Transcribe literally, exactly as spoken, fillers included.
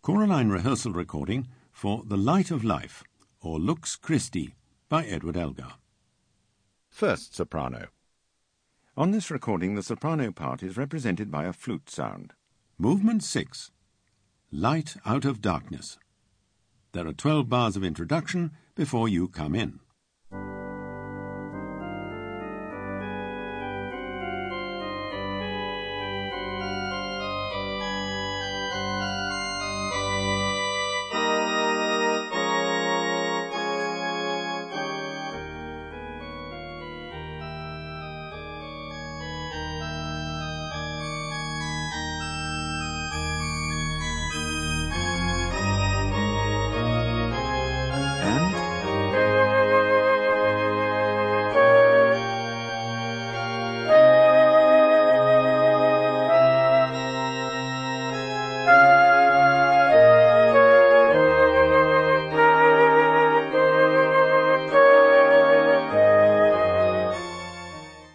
Coraline rehearsal recording for The Light of Life, or Lux Christi, by Edward Elgar. First soprano. On this recording, the soprano part is represented by a flute sound. Movement six. Light out of darkness. There are twelve bars of introduction before you come in.